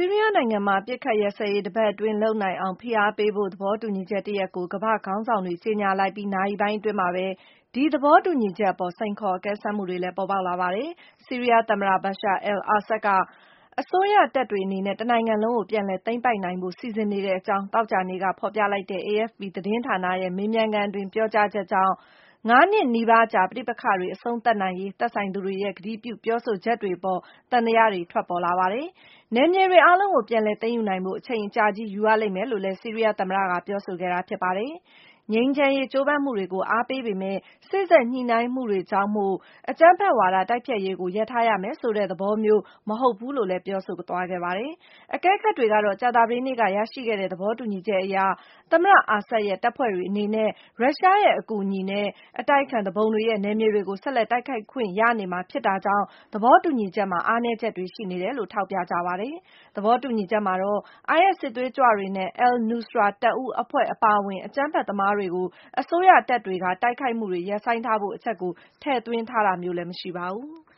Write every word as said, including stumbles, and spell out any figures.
ီးရီးယားနိုင်ငံမှာ အပစ်အခတ်ရပ်စဲရေး တပတ်အတွင်းလုပ်နိုင်အောင် ဖိအားပေးဖို့ သဘောတူညီချက်တရပ်ကို ကမ္ဘာ့ခေါင်းဆောင်တွေ ကြေညာလိုက်ပြီး နာရီပိုင်းအတွင်းမှာပဲ ဒီသဘောတူညီချက်အပေါ် စိန်ခေါ်အကဲစမ်းမှုတွေလည်း ပေါ်ပေါက်လာပါတယ်။ ဆီးရီးယားသမ္မတ Bashar al-Assad က အစိုးရတပ်တွေအနေနဲ့ တနိုင်ငံလုံးကို ပြန်လည်သိမ်းပိုက်နိုင်ဖို့ စီစဉ်နေတဲ့အကြောင်း သောကြာနေ့က ဖော်ပြလိုက်တဲ့ အေအက်ဖ်ပီ သတင်းဌာနရဲ့ မေးမြန်းခန်းအတွင်း ပြောကြားချက်ကြောင့် ငါးနှစ်နီးပါးကြာ ပဋိပက္ခတွေ အဆုံးသတ်နိုင်ရေး သက်ဆိုင်သူတွေရဲ့ ကတိပြုပြောဆိုချက်တွေအပေါ် သံသယတွေ ထွက်ပေါ်လာပါတယ်။ နယ်မြေတွေအားလုံးကို ပြန်လည်သိမ်းယူနိုင်ဖို့ အချိန်အကြာကြီး ယူရလိမ့်မယ်လို့လည်း ဆီးရီးယားသမ္မတက ပြောဆိုခဲ့တာ ဖြစ်ပါတယ်။ ငြိမ်းချမ်းရေး ကြိုးပမ်းမှုတွေကို အားပေးပေမယ့် စေ့စပ်ညှိနှိုင်းမှုတွေကြောင့်မို့ အကြမ်းဖက်ဝါဒ တိုက်ဖျက်ရေးကို ရပ်ထားရမယ်ဆိုတဲ့ သဘောမျိုး မဟုတ်ဘူးလို့လည်း ပြောဆိုသွားခဲ့ပါတယ်။ အကဲခတ်တွေကတော့ ကြာသပတေးနေ့က ရရှိခဲ့တဲ့ သဘောတူညီချက်အရ သမ္မတ Assad ရဲ့ တပ်ဖွဲ့တွေအနေနဲ့ ရုရှားရဲ့ အကူအညီနဲ့ အတိုက်အခံ သူပုန်တွေရဲ့ နယ်မြေတွေကို ဆက်လက်တိုက်ခိုက်ခွင့်ရနေမှာ ဖြစ်တာကြောင့် သဘောတူညီချက်မှာ အားနည်းချက်တွေ ရှိနေတယ်လို့ ထောက်ပြကြပါတယ်။ သဘောတူညီချက်မှာတော့ အိုင်အက်စ် စစ်သွေးကြွတွေနဲ့ al-Nusra တပ်ဦးအဖွဲ့ အပါအဝင် အကြမ်းဖက်သမားတွေကို အစိုးရတပ်တွေက တိုက်ခိုက်မှုတွေ ရပ်ဆိုင်းထားဖို့ အချက်ကို ထည့်သွင်းထားတာမျိုးလည်း မရှိပါဘူး။